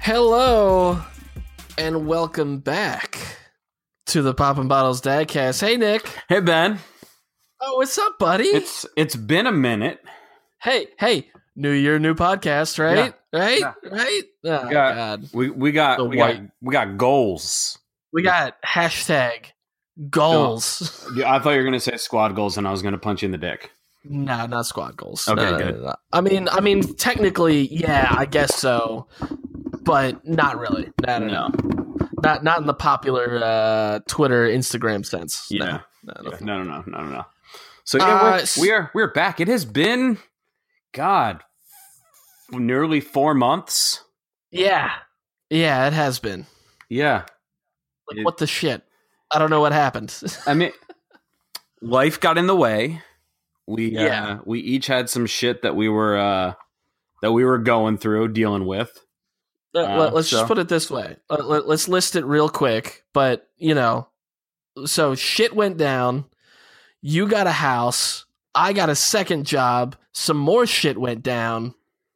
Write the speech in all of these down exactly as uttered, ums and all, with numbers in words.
Hello, and welcome back to the Poppin' Bottles Dadcast. Hey, Nick. Hey, Ben. Oh, what's up, buddy? It's It's been a minute. Hey, hey. New year, new podcast, right? Yeah. Right? Yeah. Right? Oh, We got, God. we, we got The we white- got we got goals. We got hashtag goals. Yeah, I thought you were gonna say squad goals, and I was gonna punch you in the dick. No, not squad goals. Okay, No, no, good. no, no. I mean, I mean, technically, yeah, I guess so, but not really. No, no, no. Not not in the popular uh, Twitter, Instagram sense. Yeah. No, no, no. No, no, no, no, no, no. So yeah, Uh, we're, s- we are we're back. It has been, God, nearly four months. Yeah, yeah, it has been. Yeah, Like, It- what the shit? I don't know what happened. I mean, life got in the way. We Yeah. uh, we each had some shit that we were uh, that we were going through, dealing with. Uh, Uh, let- let's so- just put it this way. Uh, let, let's list it real quick. But you know, so shit went down. You got a house. I got a second job. Some more shit went down.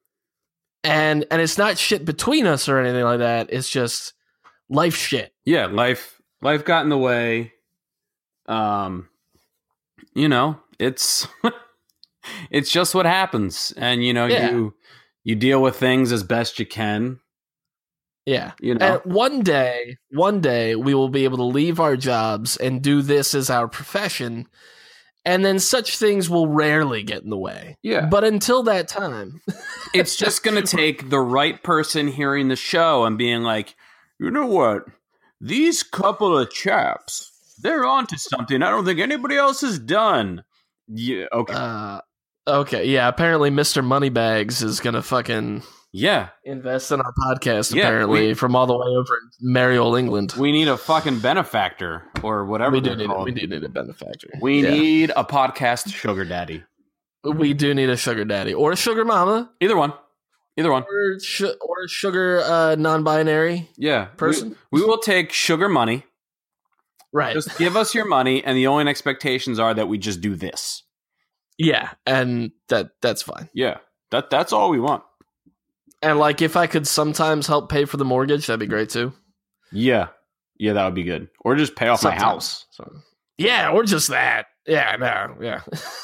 And and it's not shit between us or anything like that. It's just life shit. Yeah, life life got in the way. Um, you know, it's it's just what happens, and you know, Yeah. you you deal with things as best you can. Yeah. You know, And one day, one day we will be able to leave our jobs and do this as our profession. And then such things will rarely get in the way. yeah. But until that time, It's just gonna take the right person hearing the show and being like, you know what, these couple of chaps, they're onto something I don't think anybody else has done. Yeah. Okay. uh, okay, yeah, apparently Mister Moneybags is going to fucking yeah. invest in our podcast, Yeah, apparently, we- from all the way over in merry old England. We need a fucking benefactor or whatever. We do they're need a, called. we do need a benefactor. We Yeah. need a podcast sugar daddy. we do need a sugar daddy or a sugar mama Either one. Either one. or sh- or a sugar uh, non-binary Yeah. person. We, we will take sugar money. Right. Just give us your money, and the only expectations are that we just do this. Yeah, and that that's fine. Yeah. That that's all we want. And like if I could sometimes help pay for the mortgage, that'd be great too. Yeah. Yeah, that would be good. Or just pay off my Sometimes. house. So, yeah, or just that. Yeah, no, yeah.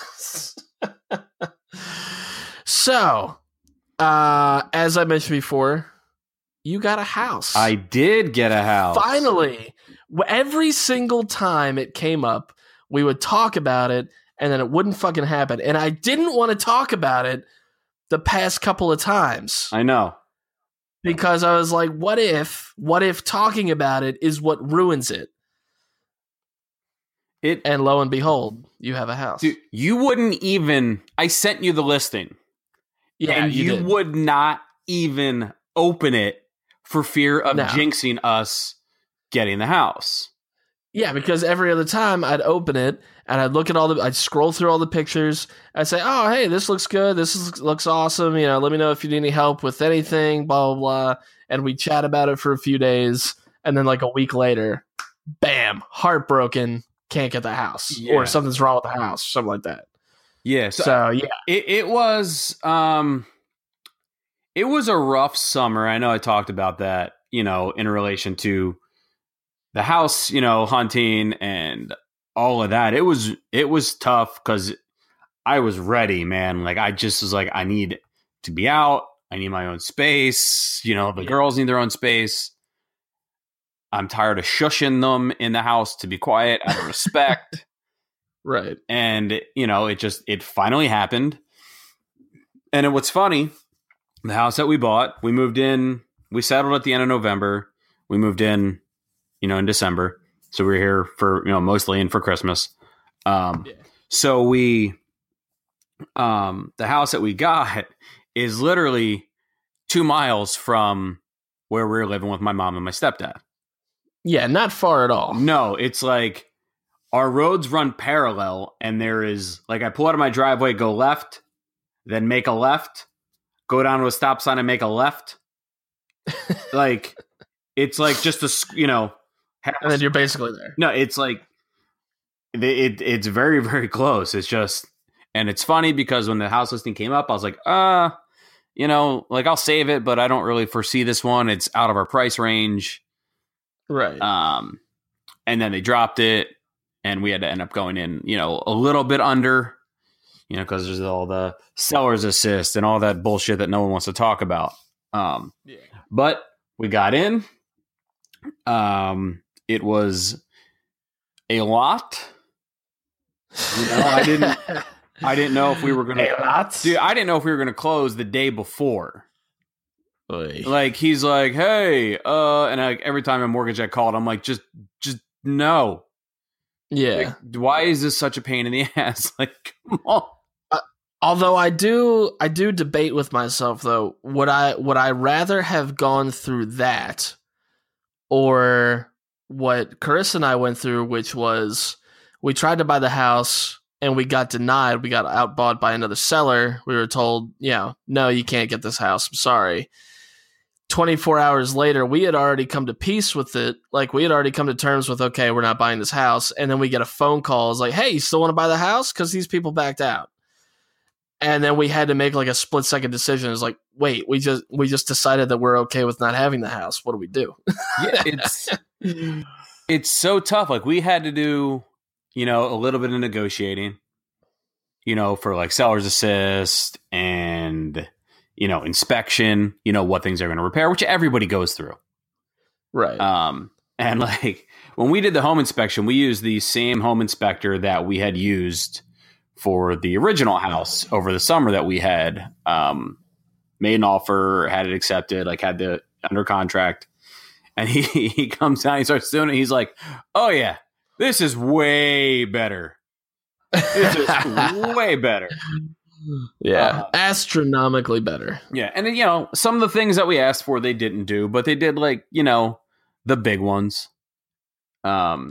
So, uh, as I mentioned before, you got a house. I did get a house. Finally, W- every single time it came up, we would talk about it, and then it wouldn't fucking happen. And I didn't want to talk about it the past couple of times I know. because I was like, what if, what if talking about it is what ruins it? It And lo and behold, you have a house. dude, you wouldn't even I sent you the listing. yeah, and you, you, did. would not even open it for fear of No. jinxing us getting the house. Yeah, because every other time I'd open it and I'd look at all the, I'd scroll through all the pictures. I'd say, "Oh, hey, this looks good. This is, looks awesome. You know, let me know if you need any help with anything." Blah blah blah. And we chat about it for a few days, and then like a week later, bam, heartbroken, can't get the house, Yeah. or something's wrong with the house, something like that. Yeah, so, So yeah, it, it was um it was a rough summer. I know I talked about that, you know, in relation to the house, you know, hunting and all of that. It was it was tough because I was ready, man. Like I just was like, I need to be out. I need my own space. You know, the Yeah. girls need their own space. I'm tired of shushing them in the house to be quiet out of respect. right. And, you know, it just, it finally happened. And it, what's funny, the house that we bought, we moved in, we settled at the end of November. We moved in, you know, in December. So we were here for, you know, mostly in for Christmas. Um, Yeah. So we, um, the house that we got is literally two miles from where we were living with my mom and my stepdad. Yeah, not far at all. No, it's like our roads run parallel, and there is like I pull out of my driveway, go left, then make a left, go down to a stop sign and make a left. Like it's like just a s- you know, And then you're basically there. no, it's like it, it it's very very close. It's just, and it's funny because when the house listing came up, I was like, uh, you know, like I'll save it, but I don't really foresee this one. It's out of our price range. Right. Um, and then they dropped it, and we had to end up going in, you know, a little bit under, you know, because there's all the seller's assist and all that bullshit that no one wants to talk about. Um, Yeah. but we got in. Um, it was a lot. You know, I didn't. I didn't know if we were gonna. A lot? Dude, I didn't know if we were gonna close the day before. Oy. Like he's like, hey, uh, and like every time a mortgage I called, I'm like, just, just no. Yeah. Like, why is this such a pain in the ass? Like, come on. Although I do, I do debate with myself though. Would I, would I rather have gone through that, or what Carissa and I went through, which was we tried to buy the house and we got denied. We got outbought by another seller. We were told, you know, no, you can't get this house. I'm sorry. twenty-four hours later, we had already come to peace with it. Like, we had already come to terms with, okay, we're not buying this house. And then we get a phone call. It's like, hey, you still want to buy the house? Because these people backed out. And then we had to make like a split second decision. It's like, wait, we just we just decided that we're okay with not having the house. What do we do? Yeah, it's it's so tough. Like we had to do, you know, a little bit of negotiating, you know, for like seller's assist and, you know, inspection, you know, what things are going to repair, which everybody goes through. Right. Um, and like when we did the home inspection, we used the same home inspector that we had used for the original house over the summer that we had um, made an offer, had it accepted, like had the under contract. And he, he comes down, he starts doing it. He's like, oh yeah, this is way better. This is way better. Yeah. Uh, Astronomically better. Yeah. And then, you know, some of the things that we asked for, they didn't do, but they did like, you know, the big ones. Um,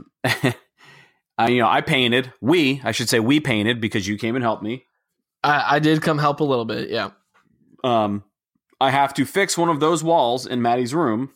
I, you know, I painted, we, I should say we painted because you came and helped me. I, I did come help a little bit. Yeah. Um, I have to fix one of those walls in Maddie's room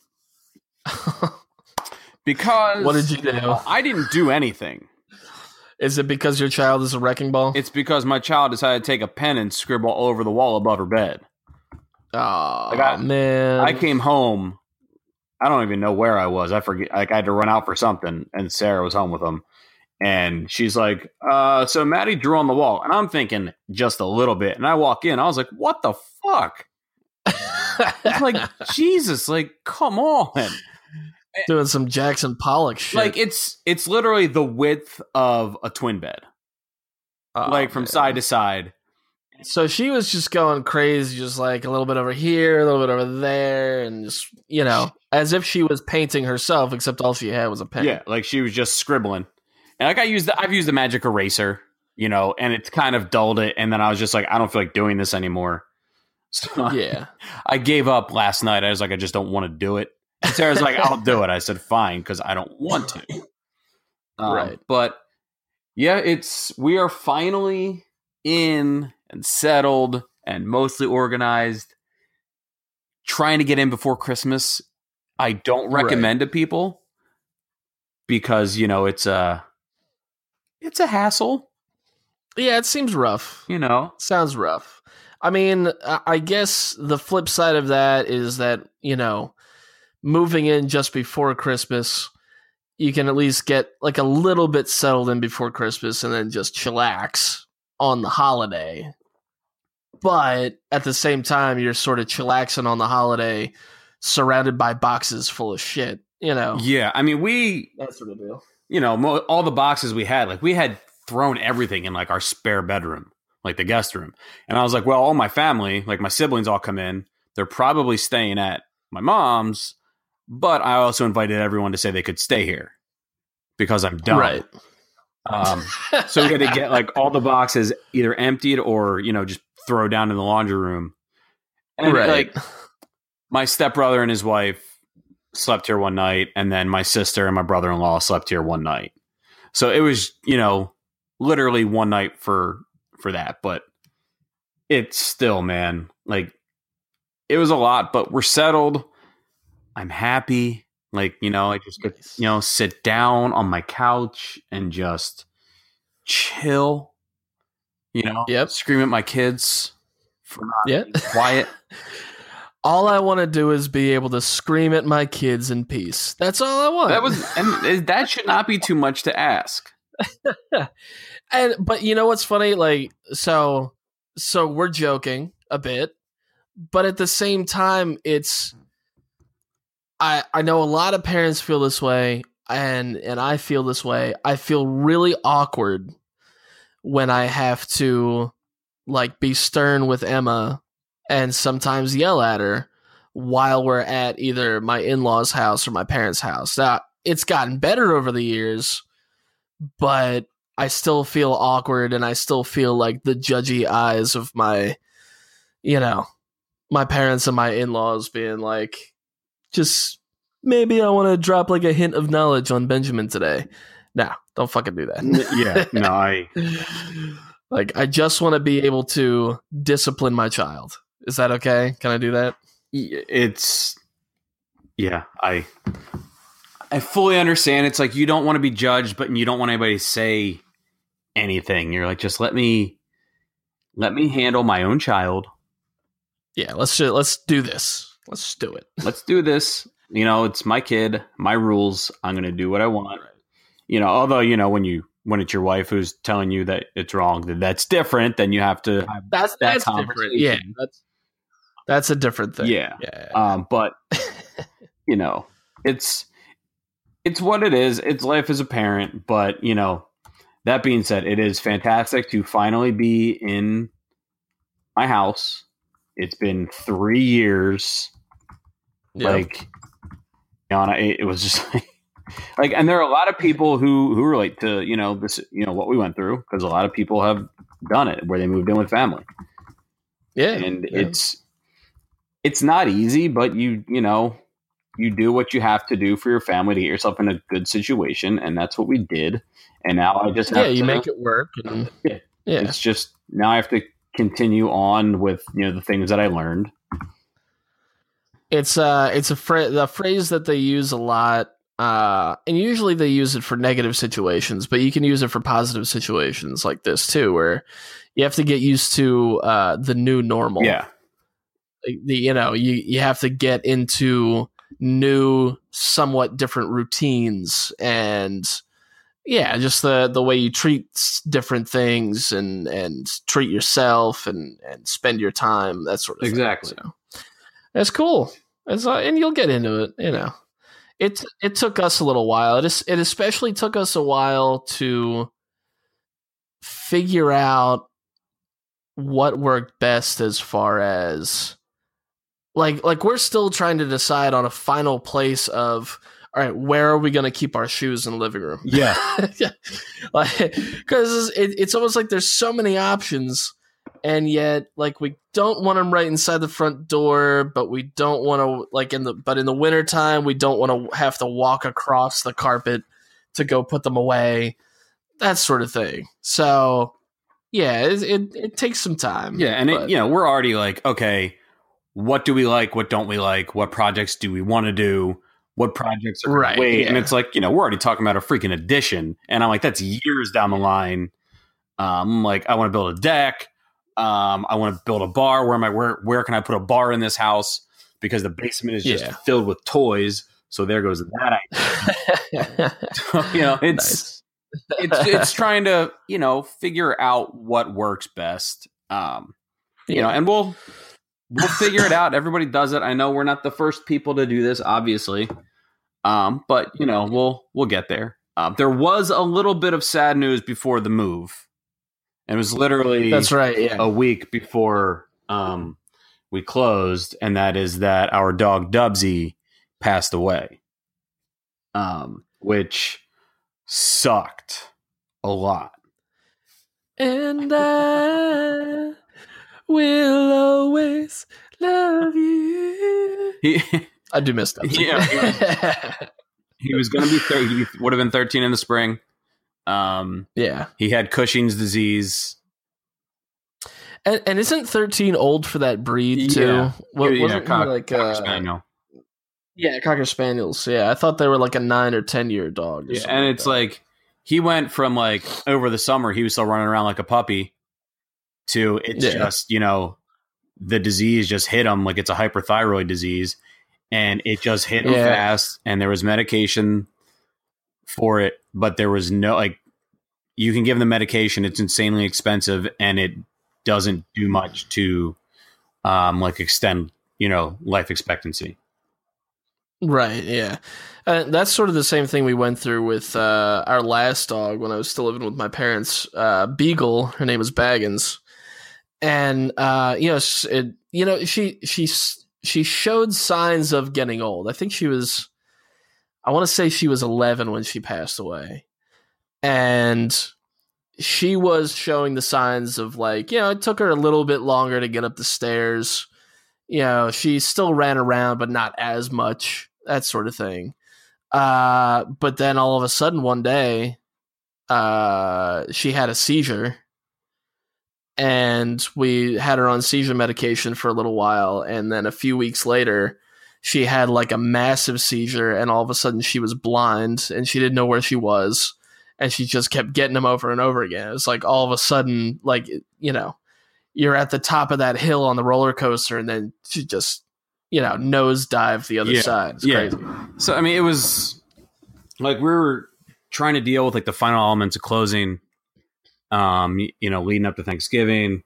because What did you do? I didn't do anything. Is it because your child is a wrecking ball? It's because my child decided to take a pen and scribble all over the wall above her bed. Oh, Like I- man. I came home. I don't even know where I was. I forget. Like I had to run out for something, and Sarah was home with him. And she's like, uh, so Maddie drew on the wall. And I'm thinking just a little bit. And I walk in. I was like, what the fuck? It's like, Jesus, like, come on. Doing some Jackson Pollock shit. Like, it's it's literally the width of a twin bed. Oh, like, from man. side to side. So she was just going crazy, just like a little bit over here, a little bit over there, and just, you know, as if she was painting herself, except all she had was a pen. Yeah, like she was just scribbling. And like I used the, I've used the magic eraser, you know, and it's kind of dulled it. And then I was just like, I don't feel like doing this anymore. So Yeah. I gave up last night. I was like, I just don't want to do it. And Sarah's like, I'll do it. I said, fine, because I don't want to. Um, Right. But yeah, it's we are finally in and settled and mostly organized. Trying to get in before Christmas. I don't recommend to people because, you know, it's a it's a hassle. Yeah, it seems rough. You know. Sounds rough. I mean, I I guess the flip side of that is that, you know, moving in just before Christmas, you can at least get like a little bit settled in before Christmas and then just chillax on the holiday. But at the same time, you're sort of chillaxing on the holiday surrounded by boxes full of shit, you know? Yeah, I mean, we, That sort of deal. you know, mo- all the boxes we had, like we had thrown everything in like our spare bedroom, like the guest room. And I was like, well, all my family, like my siblings all come in. They're probably staying at my mom's, but I also invited everyone to say they could stay here because I'm done. Right. Um, so we had to get like all the boxes either emptied or, you know, just throw down in the laundry room. And Right. like my stepbrother and his wife slept here one night, and then my sister and my brother-in-law slept here one night. So it was, you know, literally one night for for that, but it's still, man, like it was a lot, but we're settled. I'm happy. Like, you know, I just could, you know, sit down on my couch and just chill, you know, Yep. scream at my kids for not Yeah. being quiet. All I want to do is be able to scream at my kids in peace. That's all I want. That was, and that should not be too much to ask. And but you know what's funny? Like so, so we're joking a bit, but at the same time, it's I I know a lot of parents feel this way, and and I feel this way. I feel really awkward when I have to like be stern with Emma and sometimes yell at her while we're at either my in-laws' house or my parents' house. Now, it's gotten better over the years, but I still feel awkward and I still feel like the judgy eyes of my, you know, my parents and my in-laws being like, just maybe I want to drop like a hint of knowledge on Benjamin today. No, don't fucking do that. Yeah, no, I... Like, I just want to be able to discipline my child. Is that okay? Can I do that? It's... Yeah, I... I fully understand. It's like you don't want to be judged, but you don't want anybody to say anything. You're like, just let me... Let me handle my own child. Yeah, let's ju- let's do this. Let's just do it. Let's do this. You know, it's my kid, my rules. I'm going to do what I want. You know, although, you know, when you... when it's your wife who's telling you that it's wrong, that that's different, then you have to have that's that that's different. Yeah, that's that's a different thing. Yeah, yeah. Um, but you know, it's it's what it is. It's life as a parent. But you know, that being said, it is fantastic to finally be in my house. It's been three years. Yep. Like, you know, and I, it was just like. Like, and there are a lot of people who, who relate to, you know, this, you know, what we went through, because a lot of people have done it where they moved in with family. Yeah. And yeah. it's, it's not easy, but you, you know, you do what you have to do for your family to get yourself in a good situation. And that's what we did. And now I just have yeah, you to, make it work. And, yeah. yeah. It's just, now I have to continue on with, you know, the things that I learned. It's, uh, it's a phrase, the phrase that they use a lot. Uh, and usually they use it for negative situations, but you can use it for positive situations like this too, where you have to get used to uh, the new normal. Yeah. Like the, you know, you, you have to get into new, somewhat different routines and yeah, just the, the way you treat different things and, and treat yourself and, and spend your time, that sort of exactly. thing. Exactly. So, that's cool. It's, uh, and you'll get into it, you know. It it took us a little while. It is, it especially took us a while to figure out what worked best as far as like like we're still trying to decide on a final place of all right, where are we going to keep our shoes in the living room? Yeah, yeah, like because it, it's almost like there's so many options. And yet, like, we don't want them right inside the front door, but we don't want to, like, in the, but in the wintertime, we don't want to have to walk across the carpet to go put them away, that sort of thing. So, yeah, it it, it takes some time. Yeah, and, but, it, you know, we're already like, okay, what do we like? What don't we like? What projects do we want to do? What projects are right, wait? Yeah. And it's like, you know, we're already talking about a freaking addition. And I'm like, that's years down the line. Um, like, I want to build a deck. Um, I want to build a bar. Where am I? Where where can I put a bar in this house? Because the basement is just yeah. filled with toys. So there goes that idea. So, you know, it's nice. it's it's trying to, you know, figure out what works best. Um, yeah. You know, and we'll we'll figure it out. Everybody does it. I know we're not the first people to do this, obviously. Um, but you know, we'll we'll get there. Um, there was a little bit of sad news before the move. It was literally that's right, yeah. a week before um, we closed, and that is that our dog Dubsy passed away, um, which sucked a lot. And I will always love you. He, I do miss Dubsy. Yeah, he was, he was going to be thirty. He would have been thirteen in the spring. Um, yeah, he had Cushing's disease, and, and isn't thirteen old for that breed too? Yeah, what, yeah, wasn't cock, he like cocker uh, spaniel. Yeah, cocker spaniels. Yeah, I thought they were like a nine or ten year dog. Or yeah, and like it's that. like he went from like over the summer he was still running around like a puppy to it's yeah. just you know the disease just hit him like it's a hyperthyroid disease, and it just hit him Yeah. fast. And there was medication for it, but there was no like you can give them the medication. It's insanely expensive, and it doesn't do much to um, like extend you know life expectancy. Right, yeah. Uh, that's sort of the same thing we went through with uh, our last dog when I was still living with my parents. Uh, Beagle, her name was Baggins, and uh, you know, s- it, you know, she she s- she showed signs of getting old. I think she was, I want to say she was eleven when she passed away, and she was showing the signs of like, you know, it took her a little bit longer to get up the stairs. You know, she still ran around, but not as much, that sort of thing. Uh, but then all of a sudden one day, uh, she had a seizure, and we had her on seizure medication for a little while. And then a few weeks later, she had like a massive seizure, and all of a sudden she was blind and she didn't know where she was. And she just kept getting them over and over again. It was like all of a sudden, like, you know, you're at the top of that hill on the roller coaster, and then she just, you know, nosedive the other Yeah. side. It's Yeah. crazy. So I mean, it was like we were trying to deal with like the final elements of closing, um, y- you know, leading up to Thanksgiving,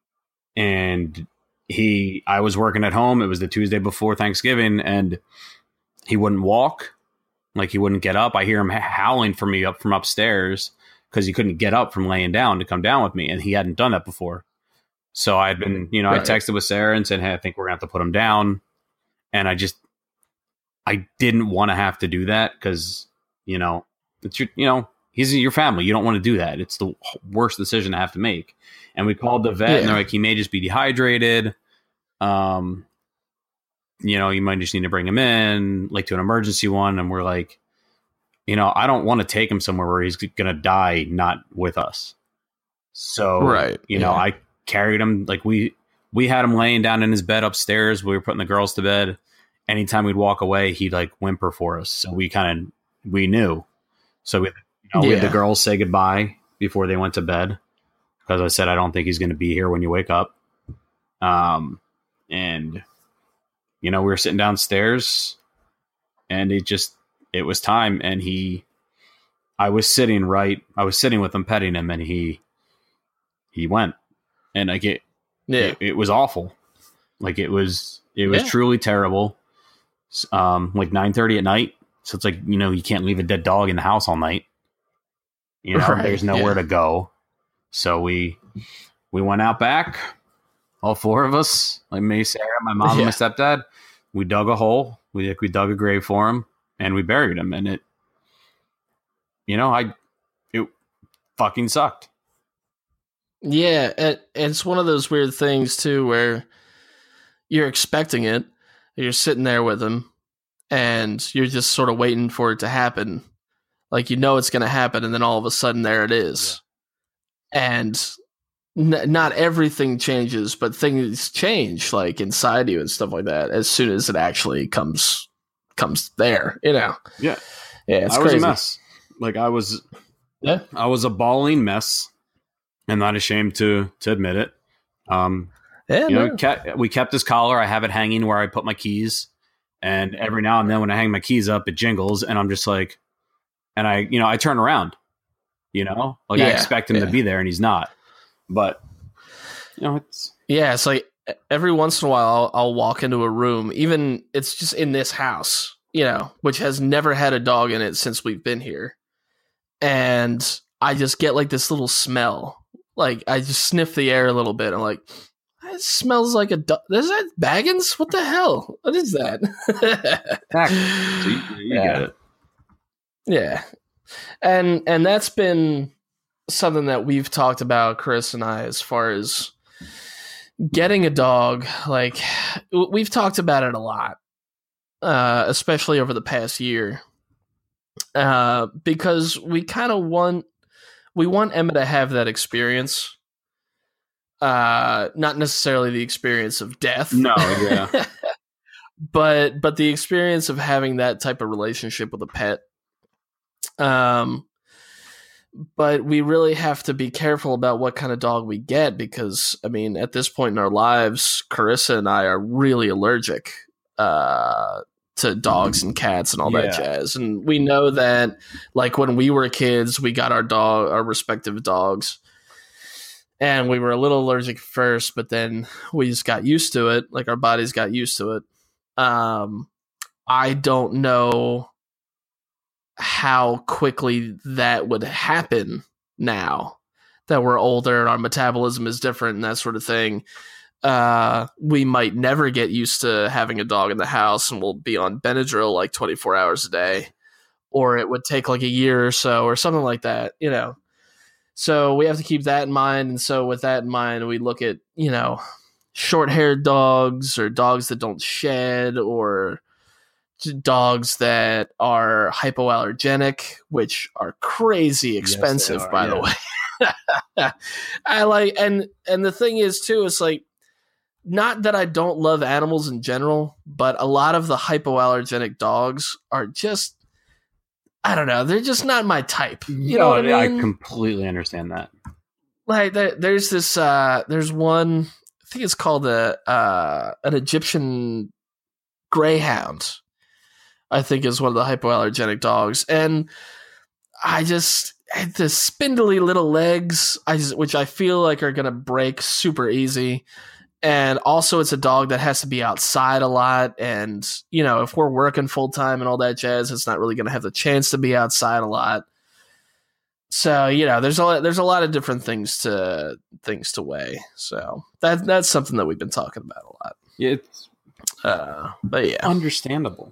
and he, I was working at home. It was the Tuesday before Thanksgiving, and he wouldn't walk, like he wouldn't get up. I hear him howling for me up from upstairs because he couldn't get up from laying down to come down with me, and he hadn't done that before. So I had been, you know, Right. I texted with Sarah and said, "Hey, I think we're gonna have to put him down," and I just, I didn't want to have to do that because, you know, it's your, you know, he's your family. You don't want to do that. It's the worst decision to have to make. And we called the vet, Yeah. and they're like, he may just be dehydrated. Um, you know, you might just need to bring him in, like to an emergency one. And we're like, you know, I don't want to take him somewhere where he's gonna die not with us. So, Right, you know, yeah. I carried him, like we we had him laying down in his bed upstairs. We were putting the girls to bed. Anytime we'd walk away, he'd like whimper for us. So we kind of we knew. So we, you know, we had the Yeah. girls say goodbye before they went to bed because I said I don't think he's going to be here when you wake up. Um, and you know, we were sitting downstairs, and it just it was time. And he, I was sitting right, I was sitting with him, petting him, and he he went, and like it, Yeah. it, it was awful. Like it was, it was Yeah. truly terrible. Um, like nine thirty at night. So it's like, you know, you can't leave a dead dog in the house all night. You know, Right, there's nowhere yeah. to go. So we, we went out back, all four of us, like me, Sarah, my mom, and Yeah. my stepdad. We dug a hole. We like, we dug a grave for him, and we buried him. And it, you know, I, it fucking sucked. Yeah, and, and it's one of those weird things too, where you're expecting it, you're sitting there with him, and you're just sort of waiting for it to happen. Like, you know it's going to happen, and then all of a sudden there it is. And n- not everything changes, but things change, like inside you and stuff like that, as soon as it actually comes comes there. You know? Yeah. Yeah, it's I crazy. was a mess. Like I was, Yeah, I was a bawling mess. I'm not ashamed to to admit it. Um, yeah, you know, no. kept, we kept his collar. I have it hanging where I put my keys, and every now and then when I hang my keys up, it jingles, and I'm just like, and I, you know, I turn around. You know, like I Yeah, expect him yeah. to be there, and he's not. But you know, it's Yeah, it's like every once in a while I'll, I'll walk into a room, even it's just in this house, you know, which has never had a dog in it since we've been here. And I just get like this little smell. Like I just sniff the air a little bit. I'm like, it smells like a dog. Is that Baggins? What the hell? What is that? so you, you yeah. get it. Yeah. And and that's been something that we've talked about, Chris and I, as far as getting a dog. Like, we've talked about it a lot, uh, especially over the past year, uh, because we kind of want we want Emma to have that experience, uh, not necessarily the experience of death, No, yeah. but but the experience of having that type of relationship with a pet. Um, but we really have to be careful about what kind of dog we get because, I mean, at this point in our lives, Carissa and I are really allergic uh, to dogs and cats and all Yeah. that jazz. And we know that, like, when we were kids, we got our dog, our respective dogs, and we were a little allergic first, but then we just got used to it. Like, our bodies got used to it. Um, I don't know how quickly that would happen now that we're older and our metabolism is different and that sort of thing. Uh, we might never get used to having a dog in the house and we'll be on Benadryl like twenty-four hours a day, or it would take like a year or so or something like that, you know? So we have to keep that in mind. And so with that in mind, we look at, you know, short-haired dogs or dogs that don't shed or dogs that are hypoallergenic, which are crazy expensive, Yes, are, by yeah. the way. I like, and and the thing is too, it's like, not that I don't love animals in general, but a lot of the hypoallergenic dogs are just, I don't know, they're just not my type. You know what I mean? I completely understand that. Like there, there's this, uh, there's one, I think it's called a uh, an Egyptian greyhound. I think is one of the hypoallergenic dogs, and I just had the spindly little legs, I just, which I feel like are gonna break super easy. And also, it's a dog that has to be outside a lot, and you know, if we're working full time and all that jazz, it's not really gonna have the chance to be outside a lot. So you know, there's a lot, there's a lot of different things to things to weigh. So that that's something that we've been talking about a lot. Yeah, it's Uh, but yeah. understandable.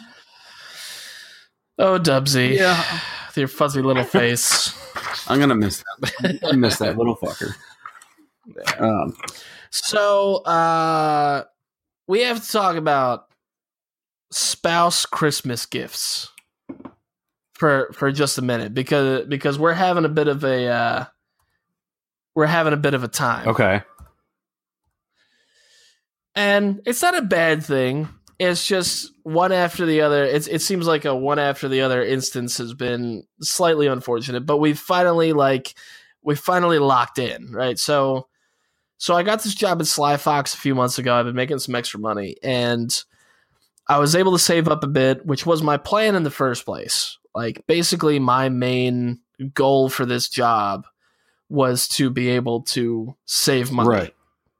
Oh, Dubsy. Yeah. With your fuzzy little face. I'm gonna miss that. I miss that little fucker. Yeah. Um, So, uh, we have to talk about spouse Christmas gifts for for just a minute because because we're having a bit of a uh, we're having a bit of a time. okay. And it's not a bad thing. It's just one after the other. It's, it seems like a one after the other instance has been slightly unfortunate, but we finally like we finally locked in, right? So, so I got this job at Sly Fox a few months ago. I've been making some extra money, and I was able to save up a bit, which was my plan in the first place. Like basically, my main goal for this job was to be able to save money. Right.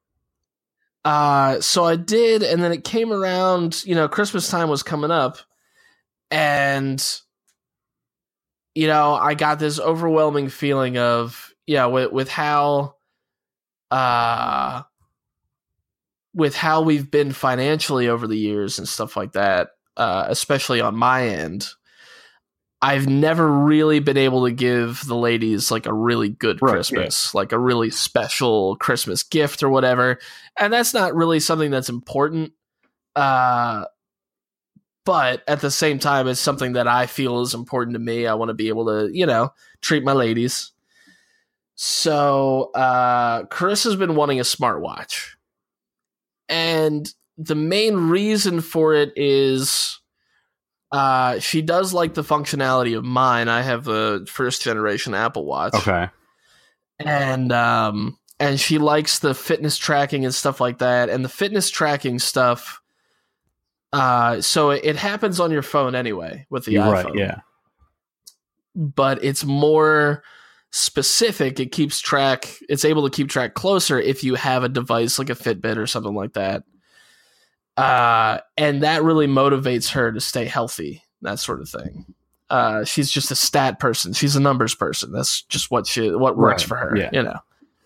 Uh, so I did, and then it came around, you know, Christmas time was coming up, and, you know, I got this overwhelming feeling of, yeah, with, with how, uh, with how we've been financially over the years and stuff like that, uh, especially on my end, I've never really been able to give the ladies like a really good Right, Christmas, like a really special Christmas gift or whatever. And that's not really something that's important. Uh, but at the same time, it's something that I feel is important to me. I want to be able to, you know, treat my ladies. So, uh, Carissa's been wanting a smartwatch. And the main reason for it is, Uh, she does like the functionality of mine. I have a first generation Apple Watch. Okay. And um and she likes the fitness tracking and stuff like that. And the fitness tracking stuff, uh so it, it happens on your phone anyway with the You're iPhone. right. Yeah. But it's more specific. It keeps track, it's able to keep track closer if you have a device like a Fitbit or something like that. Uh, and that really motivates her to stay healthy, that sort of thing. Uh, she's just a stat person. She's a numbers person. That's just what she, what works Right, for her, yeah. you know?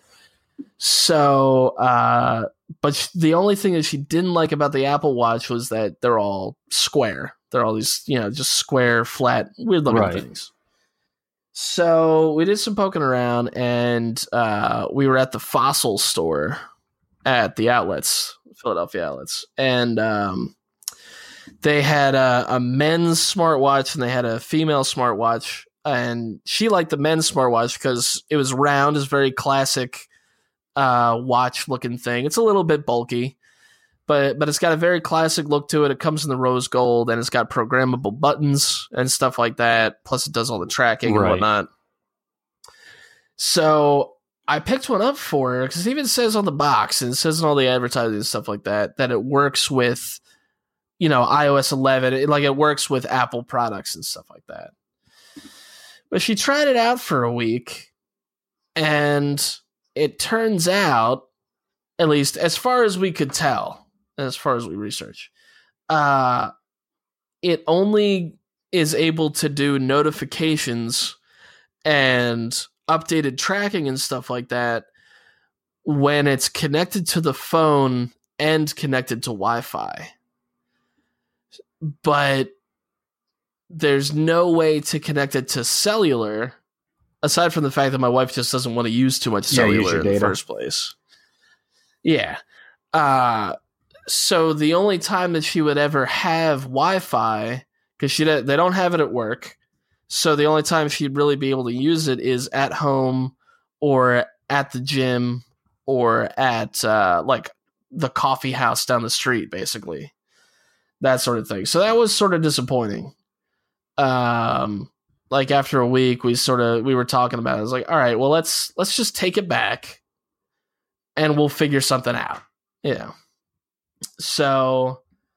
So, uh, but sh- the only thing that she didn't like about the Apple Watch was that they're all square. They're all these, you know, just square, flat, weird looking Right. things. So we did some poking around, and uh, we were at the Fossil store at the outlets, Philadelphia outlets, and um, they had a, a men's smartwatch and they had a female smartwatch. And she liked the men's smartwatch because it was round, is very classic uh, watch looking thing. It's a little bit bulky, but but it's got a very classic look to it. It comes in the rose gold, and it's got programmable buttons and stuff like that. Plus, it does all the tracking Right. and whatnot. So I picked one up for her because it even says on the box and it says in all the advertising and stuff like that that it works with, you know, i O S eleven. It, like it works with Apple products and stuff like that. But she tried it out for a week, and it turns out, at least as far as we could tell, as far as we research, uh, it only is able to do notifications and updated tracking and stuff like that when it's connected to the phone and connected to Wi-Fi. But there's no way to connect it to cellular, aside from the fact that my wife just doesn't want to use too much Yeah, use cellular your in the data. first place. Yeah. Uh, so the only time that she would ever have Wi-Fi, because she they don't have it at work, so the only time she'd really be able to use it is at home or at the gym or at uh, like the coffee house down the street, basically. That sort of thing. So that was sort of disappointing. Um, like after a week, we sort of we were talking about it. I was like, all right, well let's let's just take it back, and we'll figure something out. Yeah. So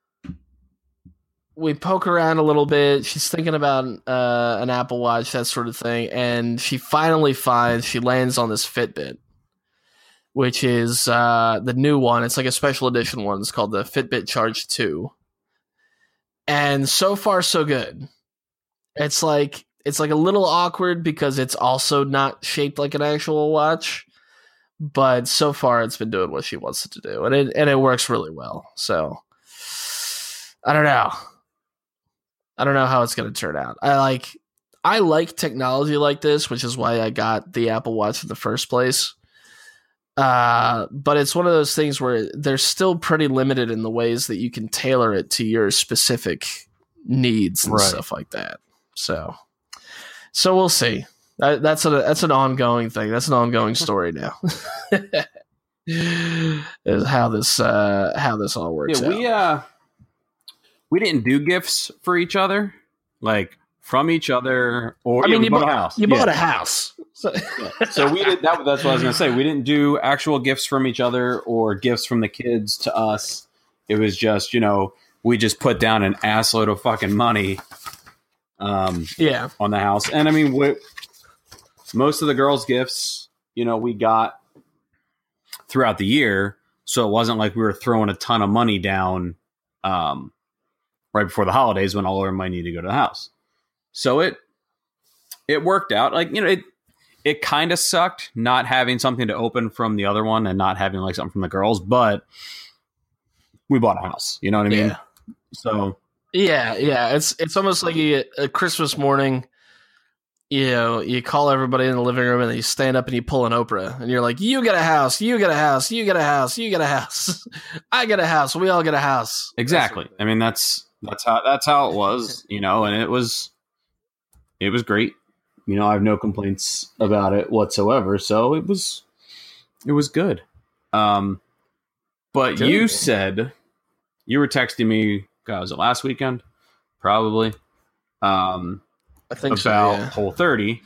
we poke around a little bit. She's thinking about uh, an Apple Watch, that sort of thing, and she finally finds she lands on this Fitbit, which is uh, the new one. It's like a special edition one. It's called the Fitbit Charge two, and so far so good. It's like it's like a little awkward because it's also not shaped like an actual watch, but so far it's been doing what she wants it to do, and it and it works really well. So I don't know. I don't know how it's going to turn out. I like I like technology like this, which is why I got the Apple Watch in the first place. Uh, but it's one of those things where they're still pretty limited in the ways that you can tailor it to your specific needs and Right. stuff like that. So, so we'll see. That, that's a that's an ongoing thing. That's an ongoing story now. Is how this uh, how this all works Yeah, out. we uh, we didn't do gifts for each other, like from each other, or I mean, yeah, we you bought bought a house. You Yeah. bought a house. So, So we did that. That's what I was gonna say. We didn't do actual gifts from each other or gifts from the kids to us. It was just, you know, we just put down an assload of fucking money, um, yeah. on the house. And I mean, we, most of the girls' gifts, you know, we got throughout the year, so it wasn't like we were throwing a ton of money down, um, right before the holidays when all of our money needed to go to the house. So it it worked out. Like, you know, it. It kind of sucked not having something to open from the other one and not having like something from the girls, but we bought a house. You know what I mean? Yeah. So Yeah, yeah. It's it's almost like you, a Christmas morning, you know, you call everybody in the living room and then you stand up and you pull an Oprah and you're like, you get a house, you get a house, you get a house, you get a house. I get a house, we all get a house. exactly. I mean, that's that's how that's how it was, you know, and it was it was great. You know, I have no complaints about it whatsoever. So it was it was good. Um but Good. you said you were texting me, God, was it last weekend? Probably. Um I think about so, yeah. Whole thirty,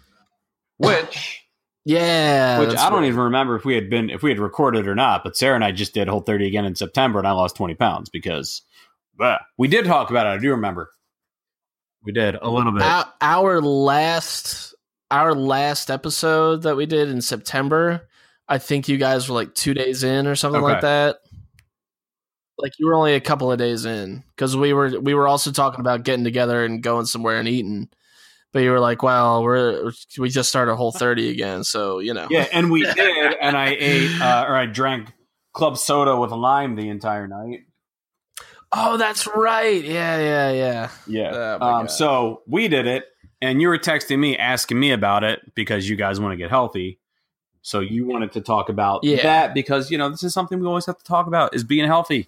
which Yeah. which that's I don't right. even remember if we had been if we had recorded or not. But Sarah and I just did Whole thirty again in September, and I lost twenty pounds because bleh. We did talk about it. I do remember we did a little bit. Our, our last our last episode that we did in September, I think you guys were like two days in or something Okay. like that. Like you were only a couple of days in because we were we were also talking about getting together and going somewhere and eating. But you were like, "Well, we're we just started Whole thirty again, so you know." Yeah, and we did, and I ate uh, or I drank club soda with a lime the entire night. Oh, that's right. Yeah, yeah, yeah. Yeah. Oh, my um, God. so we did it, and you were texting me asking me about it because you guys want to get healthy. So you wanted to talk about Yeah. that because, you know, this is something we always have to talk about is being healthy.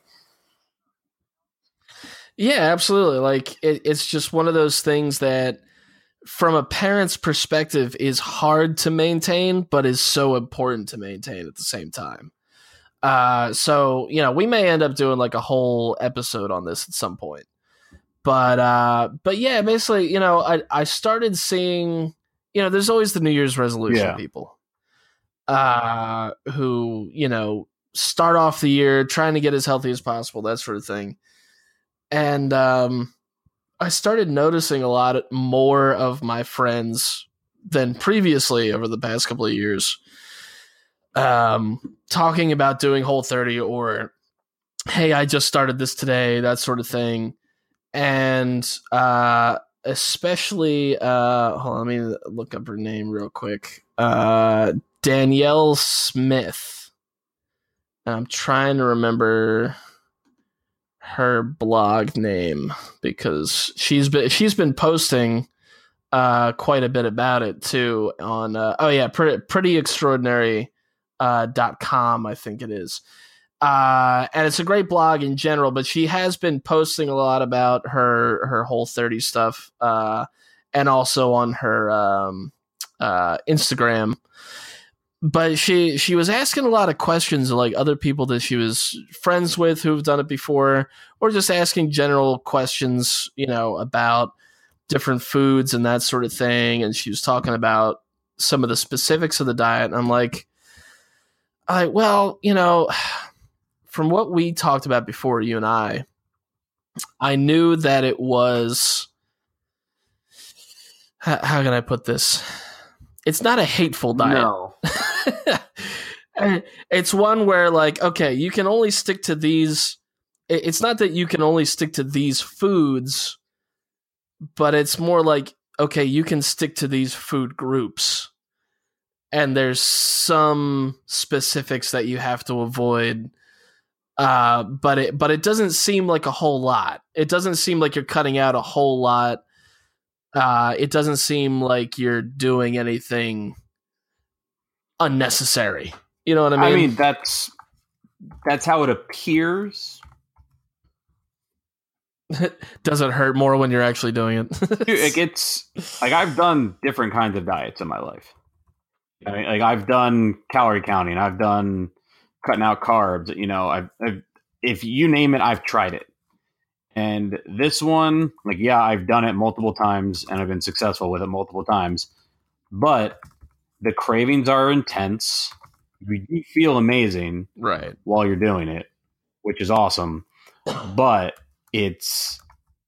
Yeah, absolutely. Like it, it's just one of those things that from a parent's perspective is hard to maintain, but is so important to maintain at the same time. Uh, so, you know, we may end up doing like a whole episode on this at some point. But, uh, but yeah, basically, you know, I, I started seeing you know, there's always the New Year's resolution Yeah. people uh, who, you know, start off the year trying to get as healthy as possible, that sort of thing. And um, I started noticing a lot more of my friends than previously over the past couple of years um, talking about doing Whole thirty or, hey, I just started this today, that sort of thing. And uh, especially, uh, hold on, let me look up her name real quick. Uh, Danielle Smith. I'm trying to remember her blog name because she's been she's been posting uh, quite a bit about it too on uh, oh yeah, pretty, pretty extraordinary uh, dot com, I think it is. Uh, and it's a great blog in general, but she has been posting a lot about her her Whole thirty stuff, uh, and also on her um, uh, Instagram. But she she was asking a lot of questions of like other people that she was friends with who've done it before, or just asking general questions, you know, about different foods and that sort of thing. And she was talking about some of the specifics of the diet, and I'm like, I well, you know. From what we talked about before, you and I, I knew that it was, how, how can I put this? It's not a hateful diet. No. It's one where like, okay, you can only stick to these. It's not that you can only stick to these foods, but it's more like, okay, you can stick to these food groups. And there's some specifics that you have to avoid. Uh, but it but it doesn't seem like a whole lot. It doesn't seem like you're cutting out a whole lot. Uh, it doesn't seem like you're doing anything unnecessary. You know what I mean? I mean, that's that's how it appears. Does it hurt more when you're actually doing it? Dude, it gets like I've done different kinds of diets in my life. I mean, like I've done calorie counting. I've done cutting out carbs, you know, I've, I've, if you name it, I've tried it. And this one, like, yeah, I've done it multiple times and I've been successful with it multiple times, but the cravings are intense. You do feel amazing right while you're doing it, which is awesome. But it's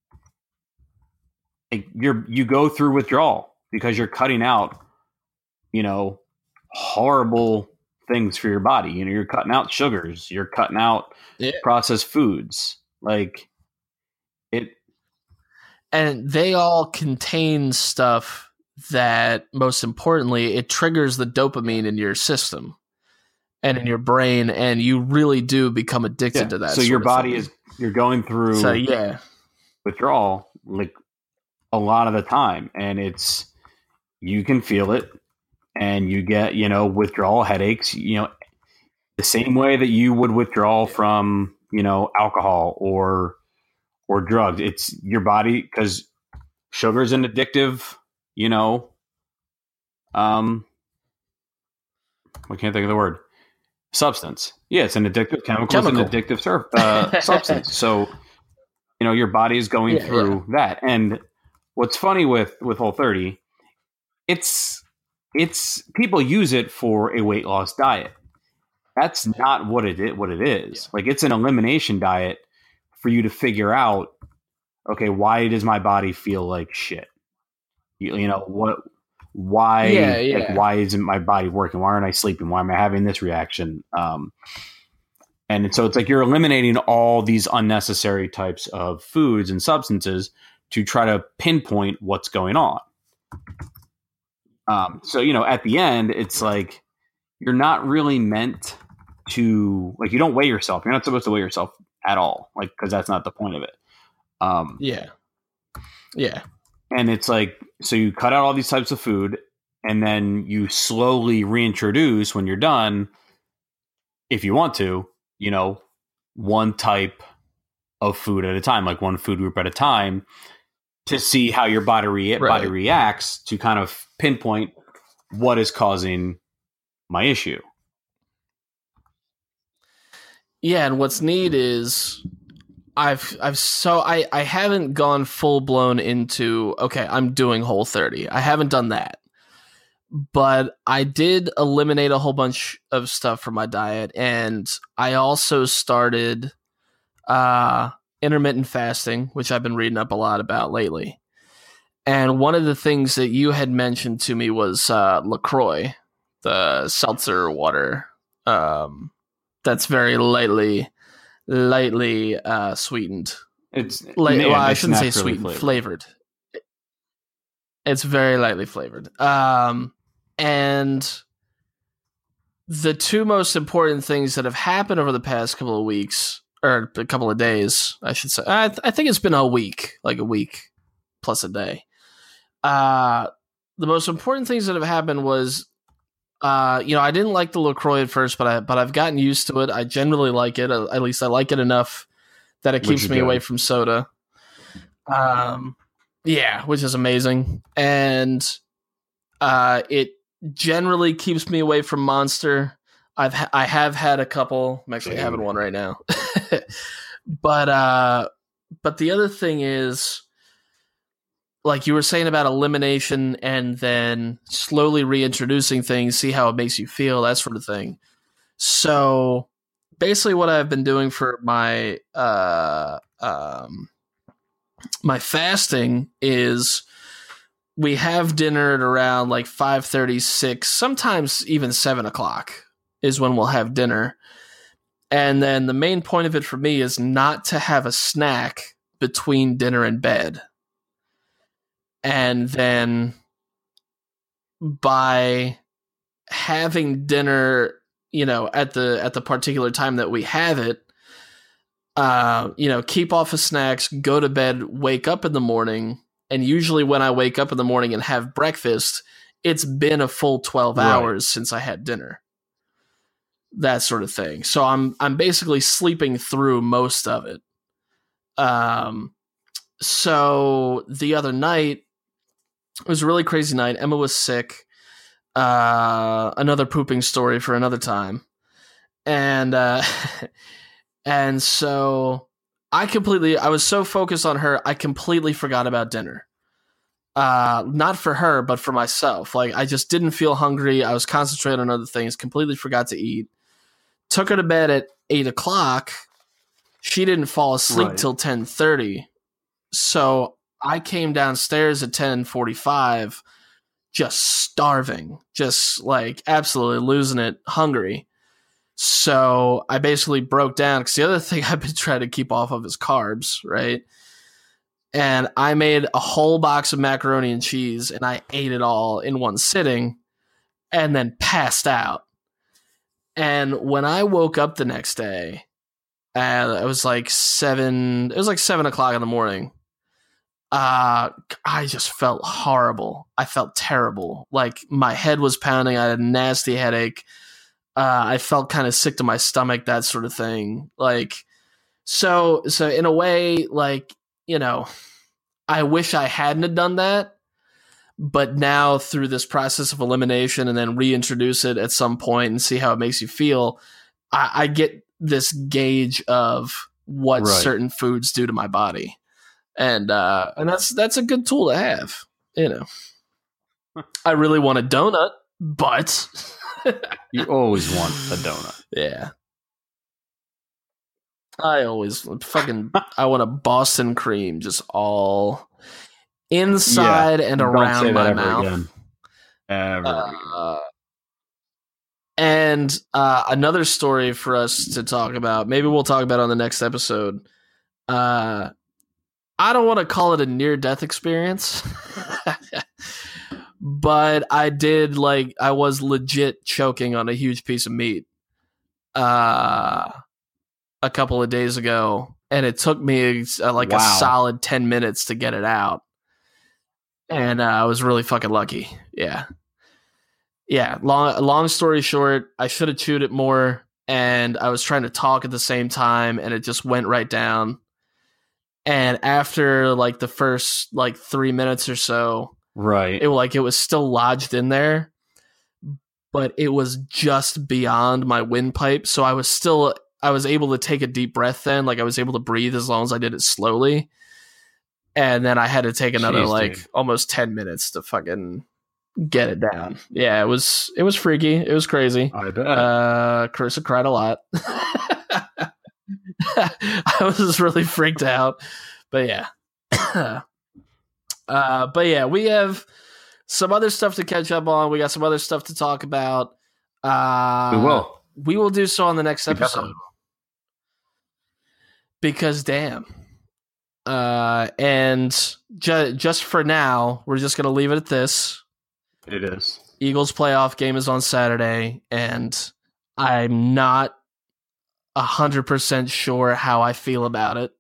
like you're, you go through withdrawal because you're cutting out, you know, horrible things for your body. You know, you're cutting out sugars, you're cutting out yeah. processed foods, like it. And they all contain stuff that, most importantly, it triggers the dopamine in your system and in your brain, and you really do become addicted Yeah. to that. So your body thing. is, you're going through so, yeah. withdrawal like a lot of the time, and it's, you can feel it. And you get, you know, withdrawal headaches, you know, the same way that you would withdraw from, you know, alcohol or or drugs. It's your body, because sugar is an addictive, you know, um, I can't think of the word. Substance. Yeah, it's an addictive chemical. Chemical. It's an addictive sur- uh, substance. So, you know, your body is going Yeah, through yeah. that. And what's funny with with Whole thirty, it's It's people use it for a weight loss diet. That's not what it is, what it is. Yeah. Like it's an elimination diet for you to figure out, okay, why does my body feel like shit? You, you know, what, why, Yeah, yeah. like, why isn't my body working? Why aren't I sleeping? Why am I having this reaction? Um, and so it's like you're eliminating all these unnecessary types of foods and substances to try to pinpoint what's going on. Um, so, you know, at the end, it's like you're not really meant to, like, you don't weigh yourself. You're not supposed to weigh yourself at all, like, because that's not the point of it. Um, Yeah. Yeah. and it's like, so you cut out all these types of food and then you slowly reintroduce when you're done, if you want to, you know, one type of food at a time, like one food group at a time, to see how your body re- Right. body reacts to kind of pinpoint what is causing my issue. Yeah, and what's neat is I've I've so I, I haven't gone full blown into okay, I'm doing Whole thirty. I haven't done that. but I did eliminate a whole bunch of stuff from my diet, and I also started uh, intermittent fasting, which I've been reading up a lot about lately. And one of the things that you had mentioned to me was uh, LaCroix, the seltzer water um, that's very lightly, lightly uh, sweetened. It's Light, man, well, I it's shouldn't say naturally sweetened, flavored. flavored. It's very lightly flavored. Um, and the two most important things that have happened over the past couple of weeks, or a couple of days, I should say. I, th- I think it's been a week, like a week plus a day. Uh, the most important things that have happened was, uh, you know, I didn't like the LaCroix at first, but I but I've gotten used to it. I generally like it. At least I like it enough that it keeps me away from soda. Um, yeah, which is amazing, and uh, it generally keeps me away from Monster. I've ha- I have had a couple. I'm actually having one right now, but uh, but the other thing is, like you were saying about elimination and then slowly reintroducing things, see how it makes you feel, that sort of thing. So basically what I've been doing for my uh, um, my fasting is we have dinner at around like five thirty, six, sometimes even seven o'clock is when we'll have dinner. And then the main point of it for me is not to have a snack between dinner and bed. And then by having dinner, you know, at the at the particular time that we have it, uh, you know, keep off of snacks, go to bed, wake up in the morning, and usually when I wake up in the morning and have breakfast, it's been a full twelve right. hours since I had dinner. That sort of thing. So I'm I'm basically sleeping through most of it. Um, so the other night, it was a really crazy night. Emma was sick. Uh, another pooping story for another time. And uh, and so I completely, I was so focused on her, I completely forgot about dinner. Uh, not for her, but for myself. Like, I just didn't feel hungry. I was concentrating on other things, completely forgot to eat. Took her to bed at eight o'clock. She didn't fall asleep right. till ten thirty. So I came downstairs at ten forty-five, just starving, just like absolutely losing it, hungry. So I basically broke down, because the other thing I've been trying to keep off of is carbs, right? And I made a whole box of macaroni and cheese, and I ate it all in one sitting, and then passed out. And when I woke up the next day, uh, it was like seven. It was like seven o'clock in the morning. Uh, I just felt horrible. I felt terrible. Like my head was pounding. I had a nasty headache. Uh, I felt kind of sick to my stomach. That sort of thing. Like, so, so in a way, like, you know, I wish I hadn't have done that. But now through this process of elimination and then reintroduce it at some point and see how it makes you feel, I, I get this gauge of what right. certain foods do to my body. And uh, and that's that's a good tool to have, you know. I really want a donut, but you always want a donut. Yeah. I always fucking I want a Boston cream just all inside yeah, and around my mouth. Again. Ever uh, and uh, another story for us to talk about, maybe we'll talk about on the next episode. Uh, I don't want to call it a near-death experience, but I did, like, I was legit choking on a huge piece of meat uh, a couple of days ago, and it took me uh, like wow. a solid ten minutes to get it out. And uh, I was really fucking lucky. Yeah. Yeah. Long, long story short, I should have chewed it more, and I was trying to talk at the same time, and it just went right down. And after like the first like three minutes or so, right, it like it was still lodged in there, but it was just beyond my windpipe. So I was still, I was able to take a deep breath then. Like I was able to breathe as long as I did it slowly. And then I had to take another Jeez, like dude. almost ten minutes to fucking get it down. Yeah, it was it was freaky. It was crazy. I bet. Uh, Carissa cried a lot. I was really freaked out, but yeah. uh, but yeah, we have some other stuff to catch up on. We got some other stuff to talk about. Uh, we will. We will do so on the next episode. Definitely. Because damn. Uh, and ju- just for now, we're just going to leave it at this. It is. Eagles playoff game is on Saturday, and I'm not one hundred percent sure how I feel about it.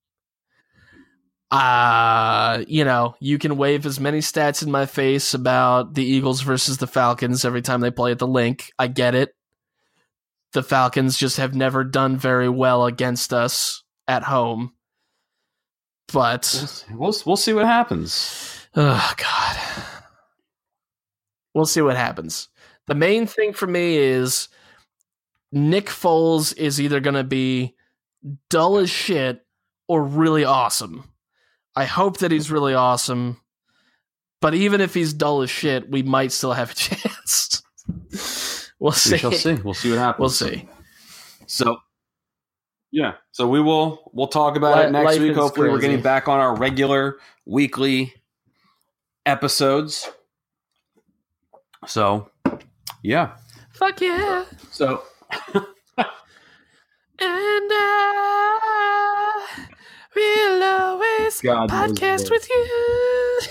Uh, you know, you can wave as many stats in my face about the Eagles versus the Falcons every time they play at the Link. I get it. The Falcons just have never done very well against us at home. But we'll we'll, we'll see what happens. Oh God. We'll see what happens. The main thing for me is Nick Foles is either going to be dull as shit or really awesome. I hope that he's really awesome, but even if he's dull as shit, we might still have a chance. We'll see. We shall see. We'll see what happens. We'll see. So, yeah. So we will we'll talk about Li- it next life week. is Hopefully, we're crazy. getting back on our regular weekly episodes. So, yeah. Fuck yeah. So, and I will always God knows podcast this. with you.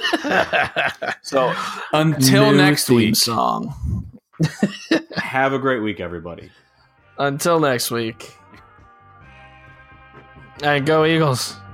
so until New next theme week, song. have a great week, everybody. Until next week. And go Eagles.